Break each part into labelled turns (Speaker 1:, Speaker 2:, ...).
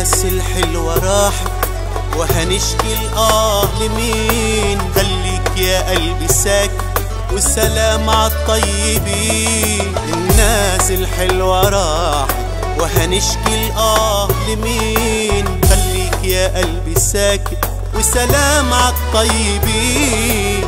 Speaker 1: الناس الحلوة راحت وهنشكي لمين؟ خليك يا قلبي ساكت والسلام عالطيبين. الناس الحلوة راحت وهنشكي لمين؟ خليك يا قلبي ساكت والسلام عالطيبين.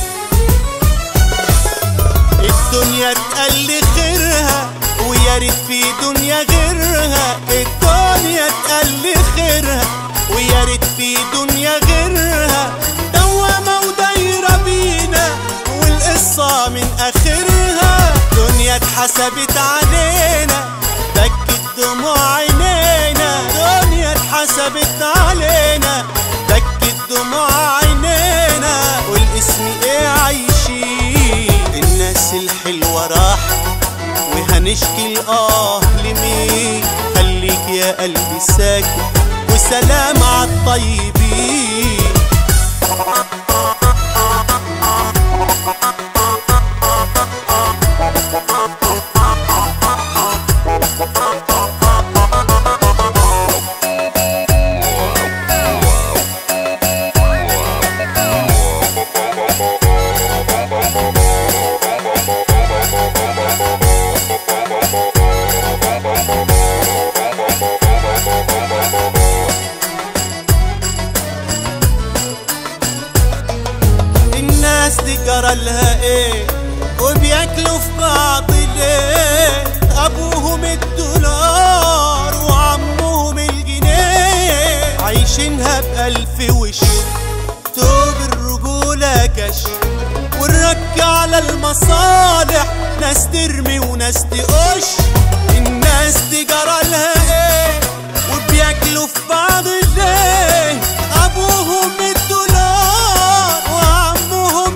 Speaker 1: الدنيا تقل خيرها ويا ريت في دنيا غيرها. الدنيا تقل خيرها ويا ريت في دنيا غيرها. دوامة ودايرة بينا والقصة من آخرها. دنيا اتحسبت علينا بكت دموع عينينا. دنيا اتحسبت علينا بكت دموع عينينا. والاسم ايه عايشين. الناس الحلوة راحت وهنشكي لمين؟ خليك يا قلبي ساكت وسلام عالطيبين. الناس دي جرالها ايه وبياكلوا في بعض ليه؟ ابوهم الدولار وعمهم الجنيه. عايشينها بألف وش توب الرجولة كش والرك على المصالح. ناس ترمي وناس تقش. الناس دي جرالها ايه وبياكلوا في بعض ليه؟ ابوهم الدولار وعمهم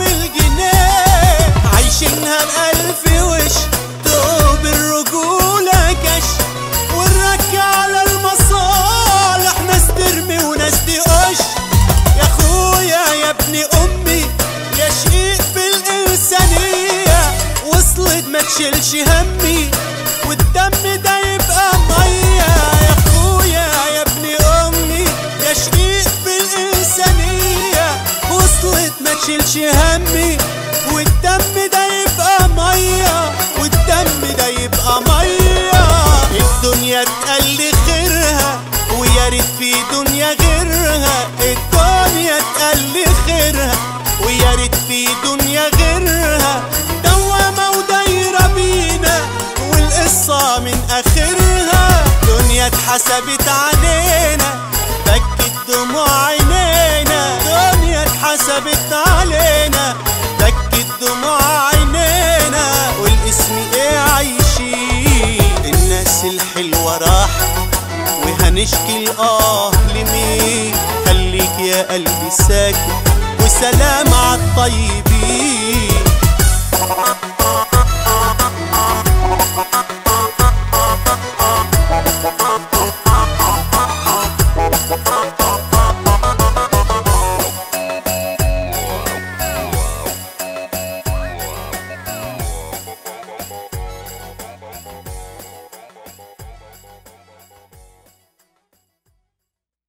Speaker 1: الجنيه. عايشينها بألف وش توب الرجولة كش والرك على المصالح. ناس ترمي وناس تقش. يا اخويا يا ابن امي يا شقيق في الانسانية. وصلت ما تشيلش همي والدم ده يبقى مية. يا اخويا يا ابن امي يا شقيق في الانسانية. وصلت ما تشيلش همي والدم ده يبقى مية. والدم ده يبقى مية. الدنيا تقل خيرها ويا ريت في دنيا غيرها. الدنيا تقل خيرها ويا ريت في دنيا غيرها. دوامة ودايرة بينا والقصة من آخرها. دنيا اتحسبت علينا بكت دموع عينينا. دنيا اتحسبت علينا بكت دموع عينينا. والاسم ايه عايشين. الناس الحلوة راحت وهنشكي لمين؟ خليك يا قلبي ساكت وسلام عالطيبين.